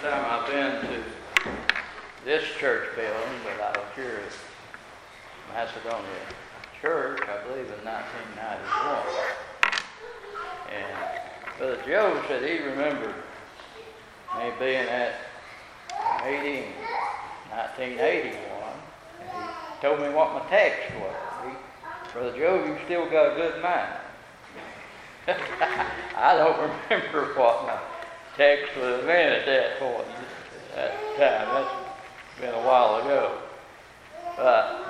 first time I've been to this church building, but I was here at Macedonia Church, I believe in 1991. And Brother Joe said he remembered me being at a meeting in 1981. And he told me what my text was. Brother Joe, you still got a good mind. I don't remember what my text would have been at that point, at the time. That's been a while ago. But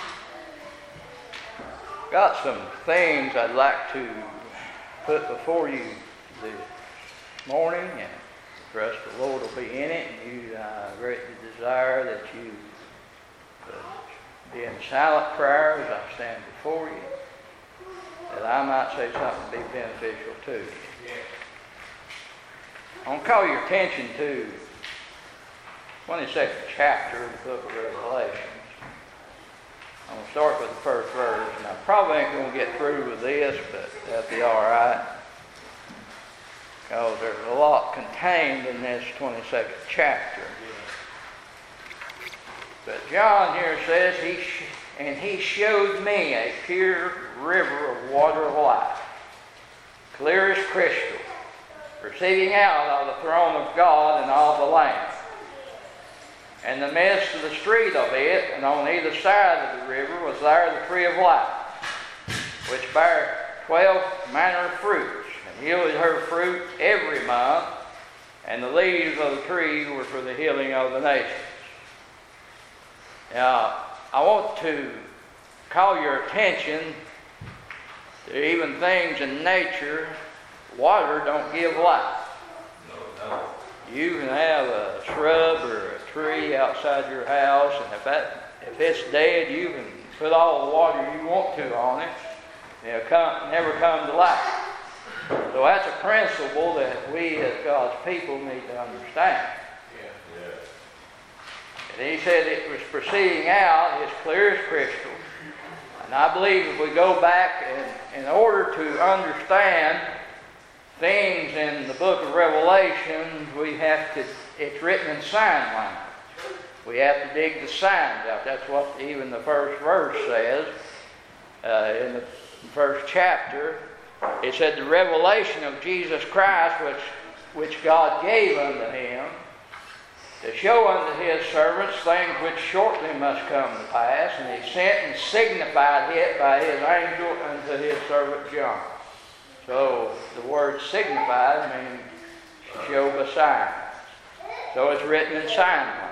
got some things I'd like to put before you this morning, and trust the Lord will be in it, and you greatly desire that you be in silent prayer as I stand before you, that I might say something to be beneficial to you. I want to call your attention to 22nd chapter of the book of Revelation. I'm going to start with the first verse, and I probably ain't going to get through with this, but that'll be all right, because there's a lot contained in this 22nd chapter. But John here says, he showed me a pure river of water of life, clear as crystal, proceeding out of the throne of God and of the Lamb. In the midst of the street of it, and on either side of the river, was there the tree of life, which bare 12 manner of fruits, and yielded her fruit every month, and the leaves of the tree were for the healing of the nations. Now, I want to call your attention to even things in nature. Water don't give life. No. You can have a shrub or a tree outside your house, and if it's dead, you can put all the water you want to on it, and it'll never come to life. So that's a principle that we as God's people need to understand. And he said it was proceeding out as clear as crystal. And I believe if we go back in order to understand things in the book of Revelation, it's written in sign language. We have to dig the signs out. That's what even the first verse says. In the first chapter, it said the revelation of Jesus Christ, which God gave unto him, to show unto his servants things which shortly must come to pass, and he sent and signified it by his angel unto his servant John. So the word signified means show by signs. So it's written in sign language.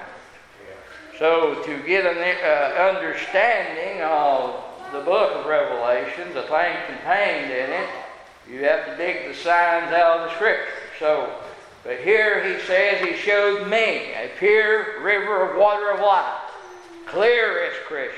So to get an understanding of the book of Revelation, the things contained in it, you have to dig the signs out of the Scripture. But here he says, he showed me a pure river of water of life, clear as crystal.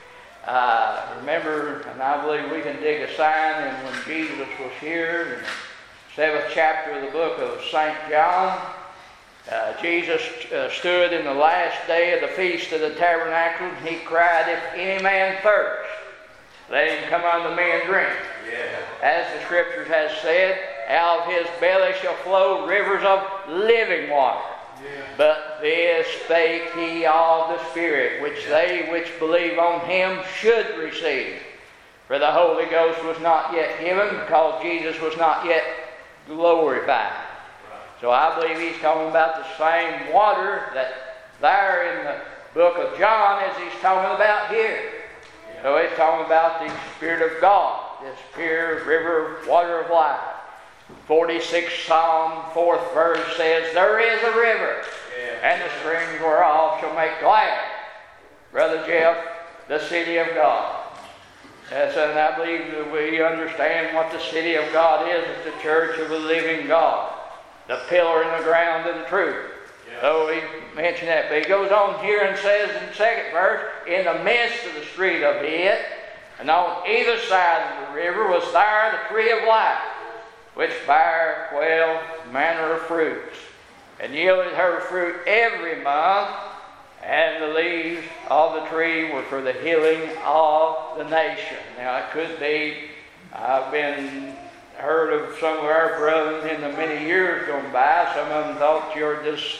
Remember, and I believe we can dig a sign, and when Jesus was here, in the 7th chapter of the book of St. John, Jesus stood in the last day of the Feast of the Tabernacle, and he cried, "If any man thirst, let him come unto me and drink." Yeah. As the Scriptures has said, out of his belly shall flow rivers of living water. Yeah. But this spake he of the Spirit, which they which believe on him should receive. For the Holy Ghost was not yet given, because Jesus was not yet glorified. Right. So I believe he's talking about the same water that there in the book of John as he's talking about here. Yeah. So he's talking about the Spirit of God, this pure river of water of life. 46th Psalm, 4th verse says, "There is a river, and the streams whereof shall make glad," Brother Jeff, "the city of God." And I believe that we understand what the city of God is. It's the church of the living God, the pillar in the ground of the truth. Yeah. So he mentioned that. But he goes on here and says in the 2nd verse, "In the midst of the street of it, and on either side of the river was there the tree of life, which bare 12 manner of fruits, and yielded her fruit every month, and the leaves of the tree were for the healing of the nation." Now it could be, I've been heard of some of our brethren in the many years gone by, some of them thought you're just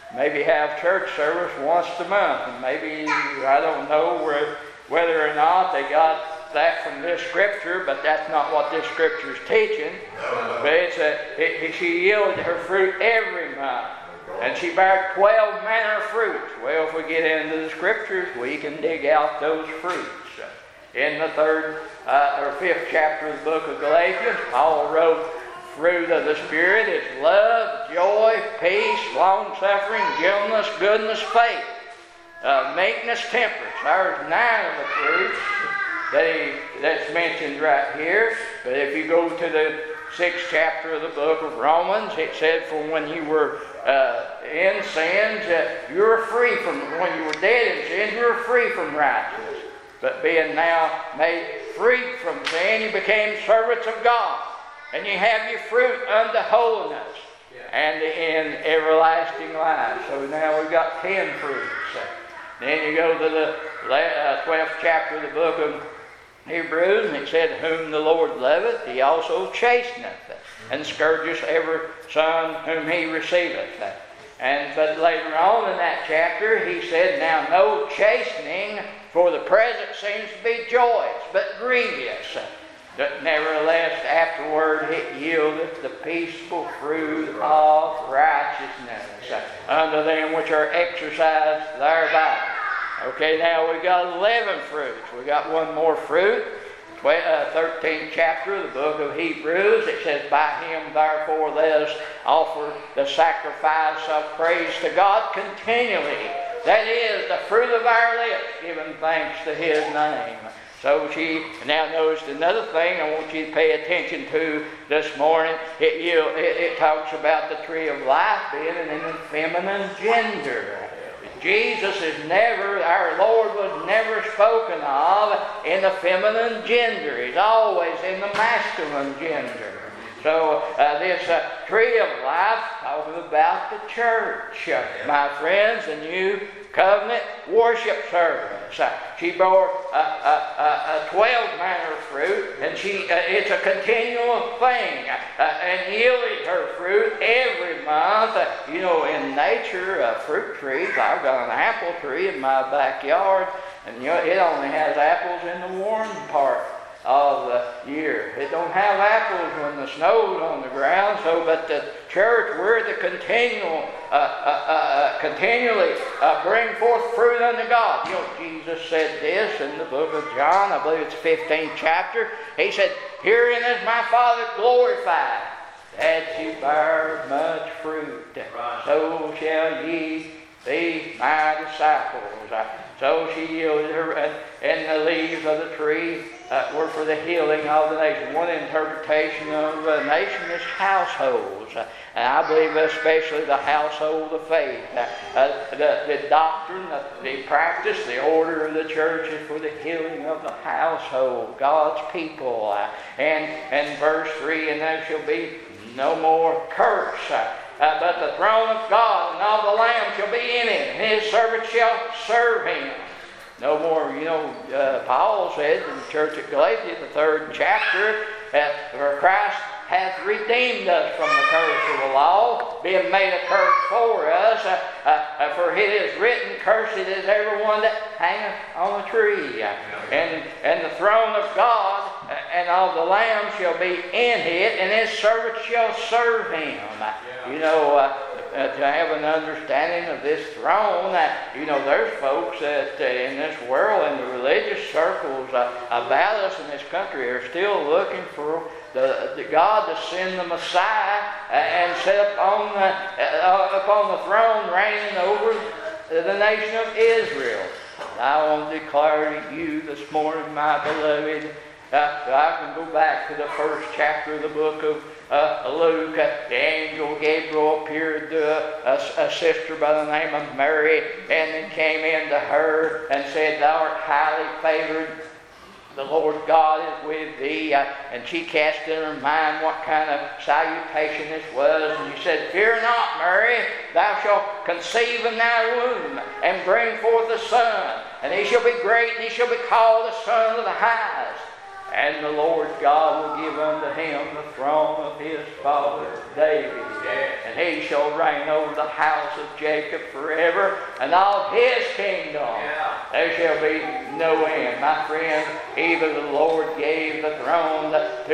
maybe have church service once a month. And maybe, I don't know whether or not they got that from this scripture, but that's not what this scripture is teaching. But she yielded her fruit every month. And she bare 12 manner of fruits. Well, if we get into the scriptures, we can dig out those fruits. In the 3rd or 5th chapter of the book of Galatians, Paul wrote, fruit of the Spirit is love, joy, peace, long-suffering, gentleness, goodness, faith, meekness, temperance. There's 9 of the fruits that's mentioned right here. But if you go to the 6th chapter of the book of Romans, it said, for when you were in sins, you were free from, when you were dead in sins, you were free from righteousness. But being now made free from sin, you became servants of God. And you have your fruit unto holiness and in everlasting life. So now we've got 10 fruits. Then you go to the 12th chapter of the book of Hebrews, and it said, whom the Lord loveth, he also chasteneth, and scourgeth every son whom he receiveth. But later on in that chapter, he said, now no chastening for the present seems to be joyous, but grievous. But nevertheless, afterward it yieldeth the peaceful fruit of righteousness unto them which are exercised thereby. Okay, now we've got 11 fruits. We got one more fruit. 13th chapter of the book of Hebrews, it says, by him therefore let us offer the sacrifice of praise to God continually. That is the fruit of our lips, giving thanks to his name. So she, now notice another thing I want you to pay attention to this morning. It talks about the tree of life being in the feminine gender. Jesus is never, our Lord was never spoken of in the feminine gender. He's always in the masculine gender. So this tree of life talking about the church. My friends, the new covenant worship service. She bore 12 manner of fruit, and it's a continual thing. And yielded her fruit every month. You know, in nature, fruit trees, I've got an apple tree in my backyard, and you know, it only has apples in the warm part of the year. It don't have apples when the snow's on the ground. So, but the church, we're to continually bring forth fruit unto God. You know, Jesus said this in the book of John, I believe it's 15th chapter. He said, herein is my Father glorified, that ye bear much fruit. So shall ye be my disciples. So she yielded her, and the leaves of the tree were for the healing of the nation. One interpretation of a nation is households. And I believe especially the household of faith. The doctrine, the practice, the order of the church is for the healing of the household, God's people. And verse 3, and there shall be no more curse. But the throne of God and of the Lamb shall be in it, and his servants shall serve him. No more, you know, Paul said in the church at Galatia, the 3rd chapter, for Christ hath redeemed us from the curse of the law, being made a curse for us. For it is written, cursed is everyone that hangeth on a tree. And the throne of God and of the Lamb shall be in it, and his servants shall serve him. You know, to have an understanding of this throne, you know, there's folks that in this world, in the religious circles about us in this country, are still looking for the God to send the Messiah and sit upon the throne, reigning over the nation of Israel. I want to declare to you this morning, my beloved, I can go back to the 1st chapter of the book of Luke. The angel Gabriel appeared to a sister by the name of Mary, and then came into her and said, thou art highly favored. The Lord God is with thee. And she cast in her mind what kind of salutation this was. And he said, fear not, Mary, thou shalt conceive in thy womb, and bring forth a son. And he shall be great, and he shall be called the Son of the Highest. And the Lord God will give unto him the throne of his father David. And he shall reign over the house of Jacob forever, and of his kingdom there shall be no end. My friend, either the Lord gave the throne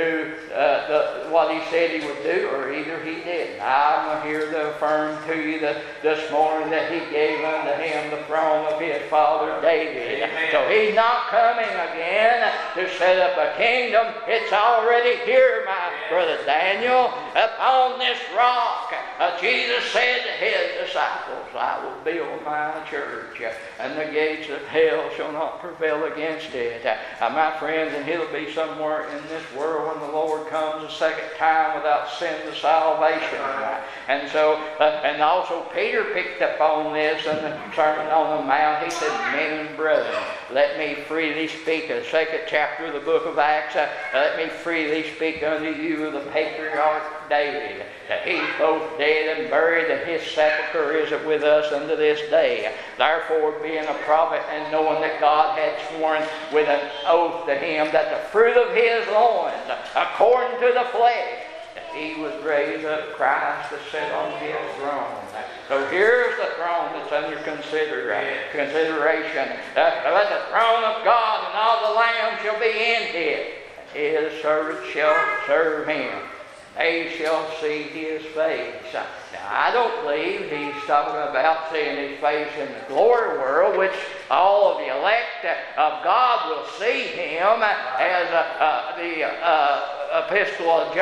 to what he said he would do, or either he didn't. I'm here to affirm to you this morning that he gave unto him the throne of his father David. Amen. So he's not coming again to set up a kingdom. It's already here, my brother Daniel. Upon this rock, Jesus said to his disciples, I will build my church, and the gates of hell shall not prevail against it. My friends, and he'll be somewhere in this world when the Lord comes a second time without sin to salvation. And so, and also Peter picked up on this in the Sermon on the Mount. He said, men and brethren, let me freely speak, the second chapter of the book of Acts, let me freely speak unto you of the patriarch David, that he's both dead and buried, and his sepulchre is with us unto this day. Therefore, being a prophet, and knowing that God had sworn with an oath to him that the fruit of his loins, according to the flesh, that he would raise up Christ to sit on his throne. So here's the throne that's under consideration. That the throne of God and all the Lamb shall be in it. His servants shall serve him. They shall see his face. Now, I don't believe he's talking about seeing his face in the glory world, which all of the elect of God will see him, as the epistle of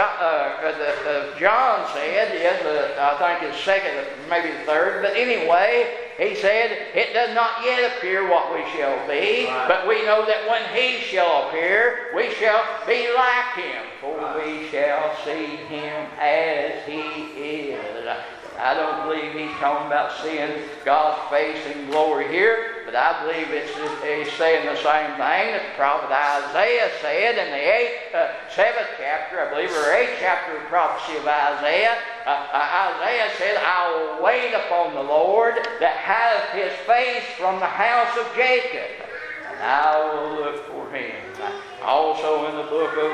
John said. Yes, I think it's second, maybe the third. But anyway, he said, it does not yet appear what we shall be, but we know that when he shall appear, we shall be like him, for we shall see him as he is. I don't believe he's talking about seeing God's face in glory here, but I believe he's saying the same thing that the prophet Isaiah said in the 7th chapter, I believe, or 8th chapter of the prophecy of Isaiah. Isaiah said, I will wait upon the Lord that hath his face from the house of Jacob, and I will look for him. Also in the book of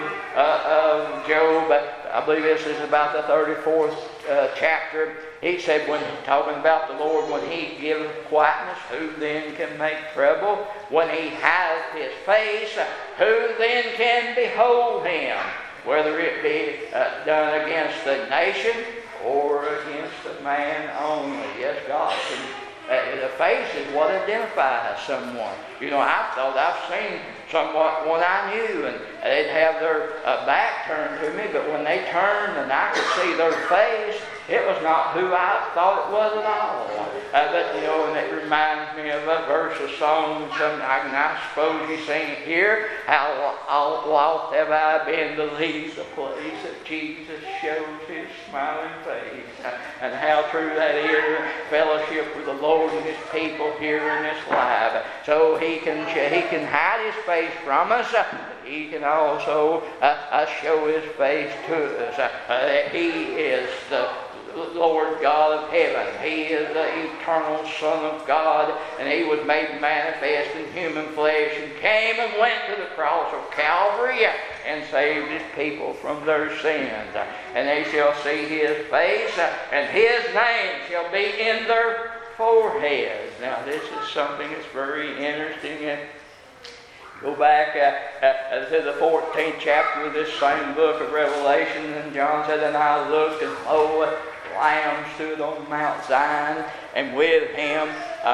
Job, I believe this is about the 34th chapter, he said, when talking about the Lord, when he giveth quietness, who then can make trouble? When he hath his face, who then can behold him? Whether it be done against the nation or against the man only. Yes, God can. The face is what identifies someone. You know, I thought I've seen somewhat one I knew, and they'd have their back turned to me, but when they turned and I could see their face, it was not who I thought it was at all. But, you know, and it reminds me of a verse of song, I suppose you sing it here. How oft have I been to leave the place that Jesus shows his smiling face. And how true that is, fellowship with the Lord and his people here in this life. So he can hide his face from us. He can also show his face to us. He is the Lord God of heaven. He is the eternal Son of God, and he was made manifest in human flesh and came and went to the cross of Calvary and saved his people from their sins. And they shall see his face, and his name shall be in their foreheads. Now this is something that's very interesting. Go back to the 14th chapter of this same book of Revelation, and John said, and I looked, and lo, a Lamb stood on Mount Zion, and with him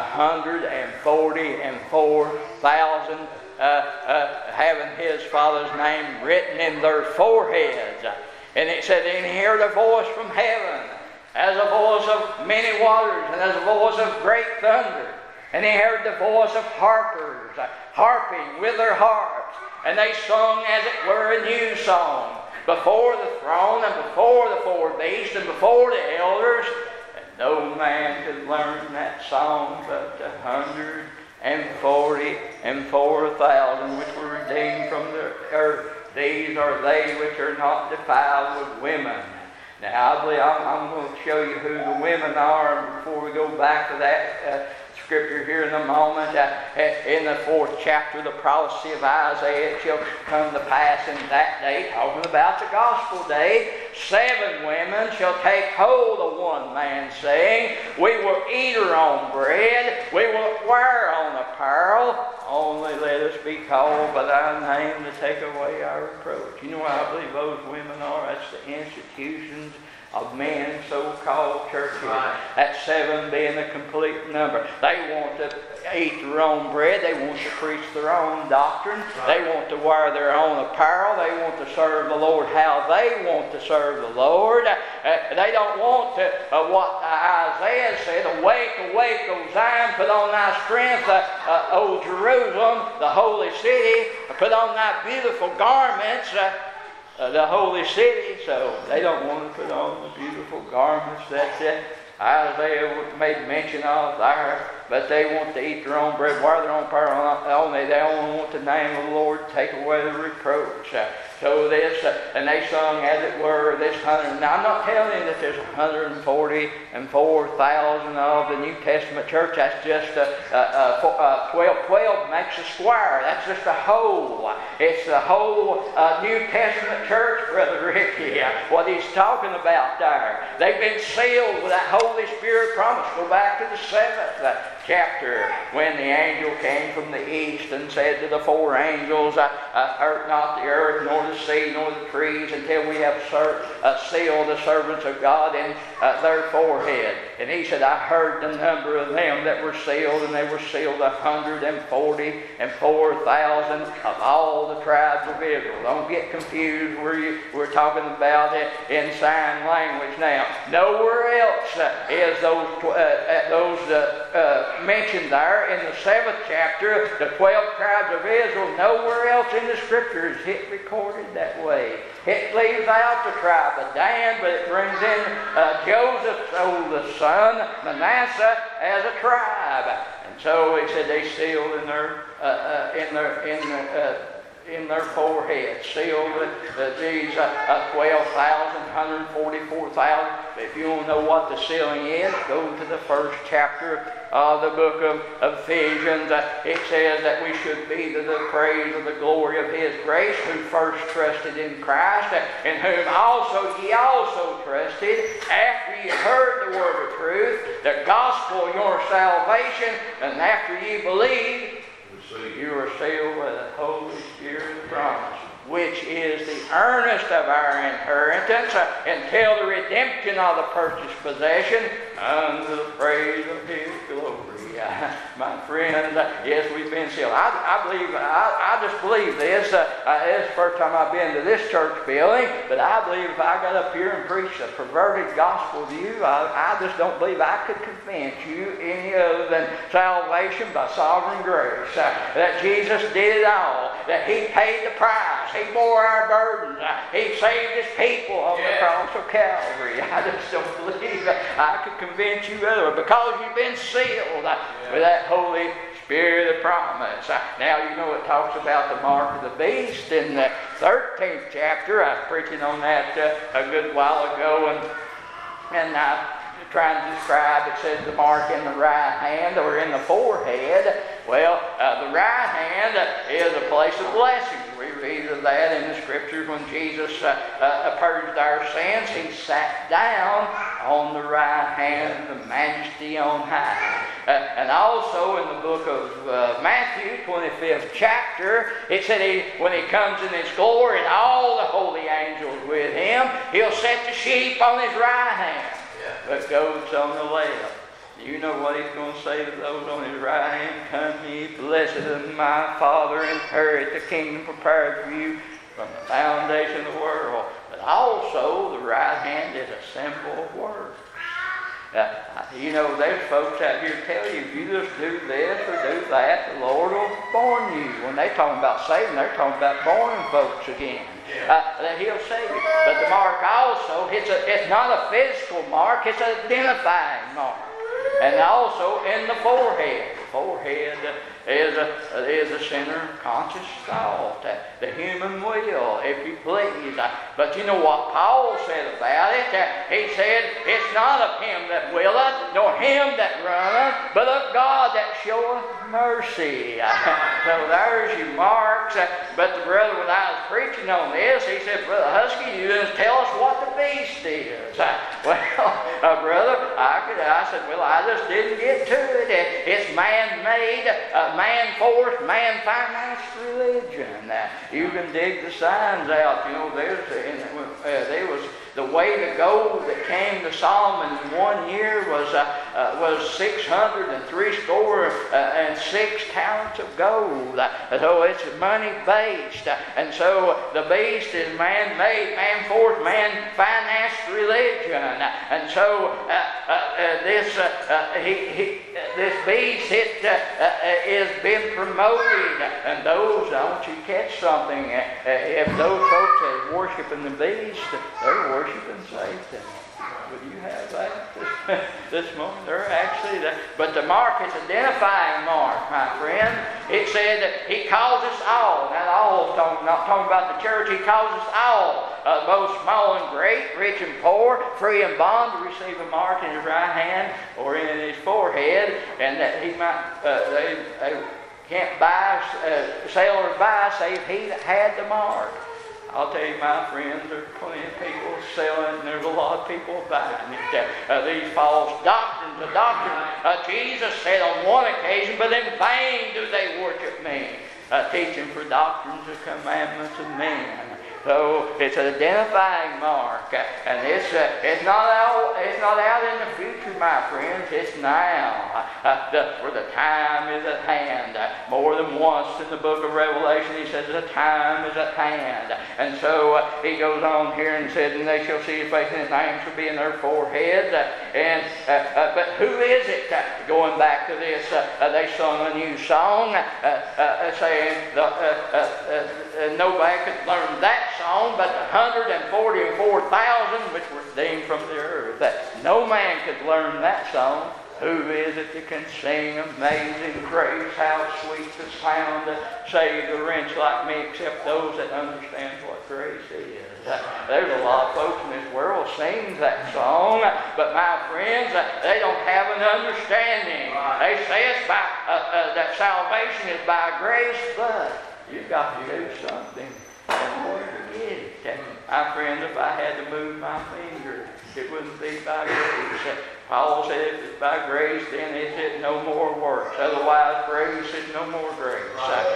144,000 having his Father's name written in their foreheads. And it said, and he heard a voice from heaven, as a voice of many waters, and as a voice of great thunder. And he heard the voice of harpers, harping with their harps. And they sung, as it were, a new song, before the throne, and before the four beasts, and before the elders. And no man could learn that song but 144,000 which were redeemed from the earth. These are they which are not defiled with women. Now, I believe I'm going to show you who the women are before we go back to that scripture here in a moment. In the 4th chapter of the prophecy of Isaiah, it shall come to pass in that day, talking about the gospel day, 7 women shall take hold of one man, saying, we will eat our own bread, we will wear our own apparel, only let us be called by thy name to take away our reproach. You know what I believe those women are? That's the institutions of men, so-called churches. Right. That 7 being the complete number. They want to eat their own bread. They want to preach their own doctrine. Right. They want to wear their own apparel. They want to serve the Lord how they want to serve the Lord. They don't want to, what Isaiah said, awake, awake, O Zion, put on thy strength, O Jerusalem, the holy city, put on thy beautiful garments, the holy city. So they don't want to put on the beautiful garments that Isaiah made mention of there, but they want to eat their own bread, wear their own apparel only. They only want the name of the Lord, take away the reproach. So this, and they sung, as it were, this 100. Now I'm not telling you that there's 144,000 of the New Testament church. That's just 12 makes a square. That's just a whole. It's the whole New Testament church, Brother Ricky. What he's talking about there. They've been sealed with that Holy Spirit promise. Go back to the 7th chapter, when the angel came from the east and said to the 4 angels, hurt not the earth, nor the sea, nor the trees, until we have sealed the servants of God in their forehead. And he said, I heard the number of them that were sealed, and they were sealed 144,000 of all the tribes of Israel. Don't get confused. We're talking about it in sign language now. Nowhere else is those mentioned there in the 7th chapter, the 12 tribes of Israel. Nowhere else in the Scriptures is it recorded that way. It leaves out the tribe of Dan, but it brings in Joseph's oldest son, Manasseh, as a tribe. And so he said they sealed in their foreheads, sealed with these 12,000, 144,000. If you want to know what the sealing is, go to the 1st chapter of the book of Ephesians. It says that we should be to the praise of the glory of His grace, who first trusted in Christ, in whom also ye also trusted, after ye heard the word of truth, the gospel of your salvation, and after ye believed, you are sealed with the Holy Spirit of promise, which is the earnest of our inheritance until the redemption of the purchased possession unto the praise of His glory. My friends, yes, we've been sealed. I just believe this. This is the first time I've been to this church building, but I believe if I got up here and preached a perverted gospel to you, I just don't believe I could convince you any other than salvation by sovereign grace. That Jesus did it all. That He paid the price. He bore our burdens. He saved His people on the cross of Calvary. I just don't believe I could convince you other, because you've been sealed with that Holy Spirit of promise. Now, you know, it talks about the mark of the beast in the 13th chapter. I was preaching on that a good while ago, and trying to describe, it says the mark in the right hand or in the forehead. Well, the right hand is a place of blessing. We read of that in the Scriptures when Jesus purged our sins. He sat down on the right hand of the Majesty on high. And also in the book of Matthew, 25th chapter, it said when He comes in His glory and all the holy angels with Him, He'll set the sheep on His right hand, but goats on the left. You know what He's going to say to those on His right hand? Come ye, blessed of my Father, inherit the kingdom prepared for you from the foundation of the world. But also, the right hand is a symbol of works. You know, there's folks out here tell you, if you just do this or do that, the Lord will born you. When they're talking about saving, they're talking about born folks again. That He'll save you. But the mark also, it's not a physical mark, it's an identifying mark. And also in the forehead. forehead is a sinner conscious thought, the human will, if you please. But you know what Paul said about it? He said, it's not of him that willeth, nor him that runneth, but of God that showeth mercy. So there's your marks. But the brother, when I was preaching on this, he said, Brother Husky, you didn't tell us what the beast is. Well, brother, I said, well, I just didn't get to it. It's man-made, man-forced, man-financed religion. You can dig the signs out. You know, there was the weight of gold that came to Solomon in 1 year was 606 talents of gold. So it's money-based. And so the beast is man-made, man-forced, man-financed religion. And so this beast is being promoted. And those, I want you to catch something. If those folks are worshiping the beast, they're worshiping Satan. Will you have that this moment? They're actually that. But the mark is identifying mark, my friend. It said that he calls us all. Now, all, not talking about the church, he calls us all, both small and great, rich and poor, free and bond, to receive a mark in his right hand or in his forehead, and that he might, they can't buy, sell or buy save he that had the mark. I'll tell you, my friends, there's plenty of people selling, and there's a lot of people buying it. These false doctrines. The doctrine, Jesus said on one occasion, but in vain do they worship me, teaching for doctrines of commandments of men. So it's an identifying mark, and it's not out in the future, my friends. It's now, for the time is at hand. More than once in the book of Revelation, he says the time is at hand. And so he goes on here and says, and they shall see his face, and his name shall be in their foreheads. But who is it? Going back to this, they sung a new song, saying nobody could learn that song, but the 144,000 which were redeemed from the earth. No man could learn that song. Who is it that can sing Amazing Grace? How sweet the sound to save a wretch like me, except those that understand what grace is. There's a lot of folks in this world sing that song, but my friends, they don't have an understanding. They say it's by that salvation is by grace, but you've got to do something in order to get it. My friends, if I had to move my finger, it wouldn't be by grace. Paul said, if it's by grace, then it's no more works. Otherwise, grace is no more grace.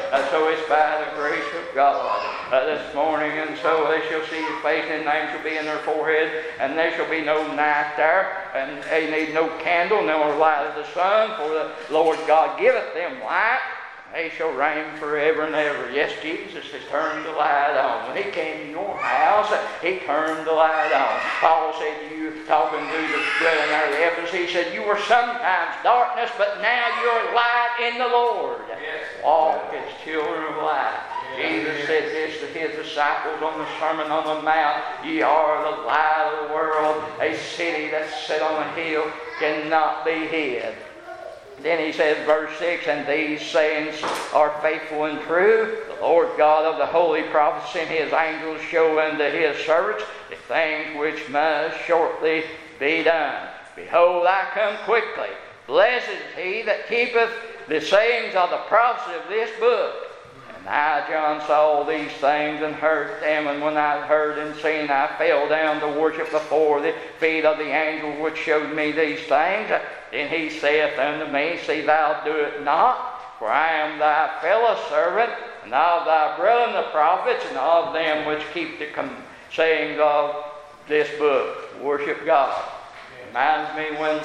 So it's by the grace of God this morning. And so they shall see his face, and his name shall be in their forehead, and there shall be no night there, and they need no candle, nor light of the sun, for the Lord God giveth them light. They shall reign forever and ever. Yes, Jesus has turned the light on. When he came to your house, he turned the light on. Paul said, you talking to the brethren out of Ephesus, he said, you were sometimes darkness, but now you're light in the Lord. Yes. Walk as children of light. Jesus said this to his disciples on the Sermon on the Mount. Ye are the light of the world. A city that's set on a hill cannot be hid. Then he says, verse 6, and these sayings are faithful and true. The Lord God of the holy prophets sent his angels show unto his servants the things which must shortly be done. Behold, I come quickly. Blessed is he that keepeth the sayings of the prophecy of this book. And I, John, saw these things and heard them, and when I heard and seen, I fell down to worship before the feet of the angel which showed me these things. Then he saith unto me, see thou do it not, for I am thy fellow servant, and of thy brethren the prophets, and of them which keep the sayings of this book. Worship God. Reminds me when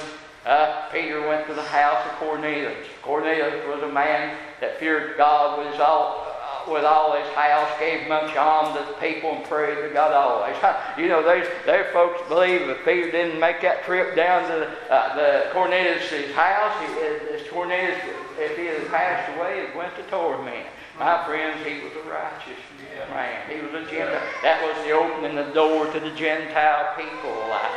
Peter went to the house of Cornelius. Cornelius was a man that feared God with with all his house, gave much alms to the people, and prayed to God always. You know, there folks believe if Peter didn't make that trip down to the Cornelius' house, Cornelius, if he had passed away, he went to torment. My friends, he was a righteous man. He was a Gentile. That was the opening the door to the Gentile people.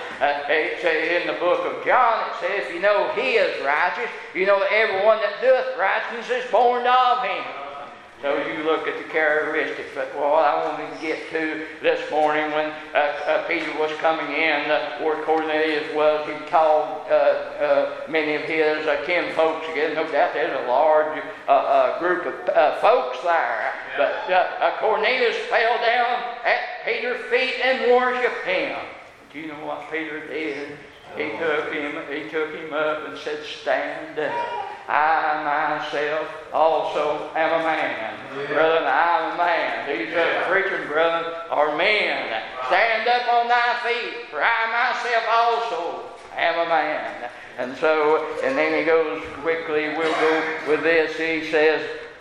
In the book of John, it says, you know, he is righteous. You know, everyone that doeth righteousness is born of him. So you look at the characteristics. But what I wanted to get to this morning when Peter was coming in, where Cornelius was, he called many of his kinfolks again. No doubt there's a large group of folks there. But Cornelius fell down at Peter's feet and worshipped him. Do you know what Peter did? He took him up and said, "Stand up. I myself also am a man." Brethren, I am a man. These preachers, brethren, are men. Stand up on thy feet, for I myself also am a man. And then he goes quickly, we'll go with this. He says,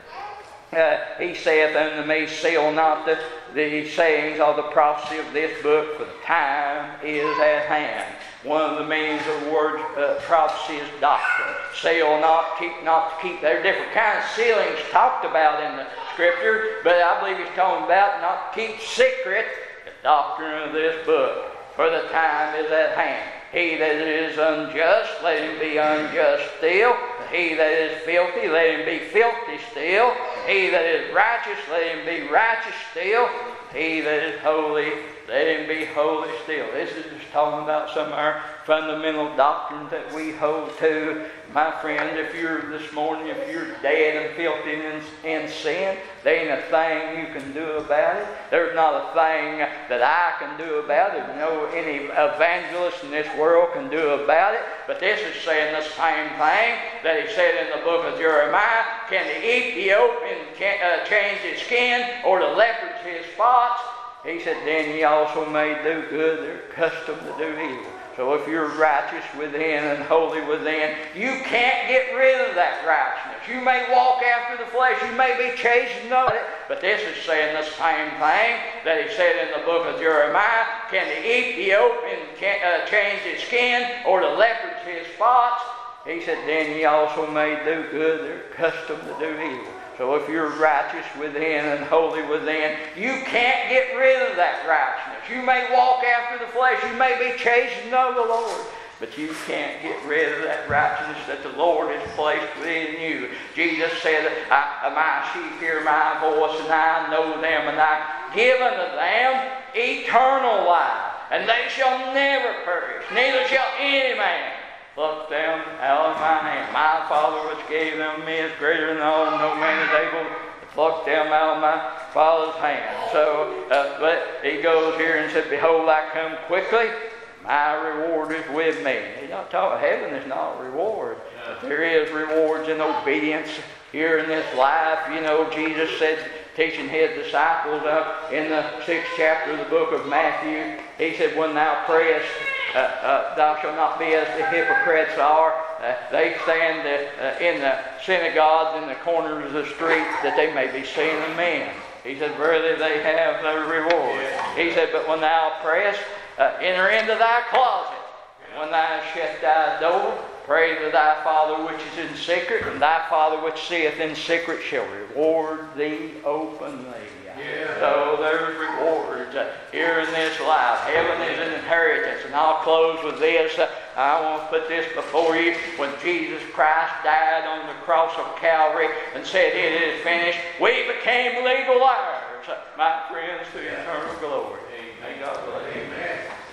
he saith unto me, seal not the sayings of the prophecy of this book, for the time is at hand. One of the meanings of the word prophecy is doctrine. Seal not, keep. There are different kinds of sealings talked about in the Scripture, but I believe he's talking about not to keep secret the doctrine of this book, for the time is at hand. He that is unjust, let him be unjust still. He that is filthy, let him be filthy still. He that is righteous, let him be righteous still. He that is holy, let him be holy still. This is just talking about some of our fundamental doctrines that we hold to. My friend, if you're this morning, if you're dead and filthy in sin, there ain't a thing you can do about it. There's not a thing that I can do about it. No, any evangelist in this world can do about it. But this is saying the same thing that he said in the book of Jeremiah. Can the Ethiopian change his skin, or the leopard his spots? He said, then ye also may do good. They're accustomed to do evil. So if you're righteous within and holy within, you can't get rid of that righteousness. You may walk after the flesh. You may be chastened of it. But this is saying the same thing that he said in the book of Jeremiah. Can the Ethiopian change his skin, or the leopard his spots? He said, then ye also may do good. They're accustomed to do evil. So if you're righteous within and holy within, you can't get rid of that righteousness. You may walk after the flesh. You may be chastened of the Lord. But you can't get rid of that righteousness that the Lord has placed within you. Jesus said, my sheep hear my voice, and I know them, and I give unto them eternal life. And they shall never perish, neither shall any man pluck them out of my hand. My Father which gave them me is greater than all, and no man is able to pluck them out of my Father's hand. So, but he goes here and said, behold, I come quickly. My reward is with me. He's not talking, heaven is not a reward. But there is rewards in obedience here in this life. You know, Jesus said, teaching his disciples in the 6th chapter of the book of Matthew, he said, when thou prayest, thou shalt not be as the hypocrites are. They stand in the synagogues, in the corners of the streets, that they may be seen of men. He said, verily they have their reward. He said, but when thou prayest, enter into thy closet. And when thou hast shut thy door, pray to thy Father which is in secret, and thy Father which seeth in secret shall reward thee openly. Yeah. So there's rewards here in this life. Heaven is an inheritance. And I'll close with this. I want to put this before you. When Jesus Christ died on the cross of Calvary and said, it is finished, we became legal heirs, my friends, to eternal glory. May God bless you. Amen.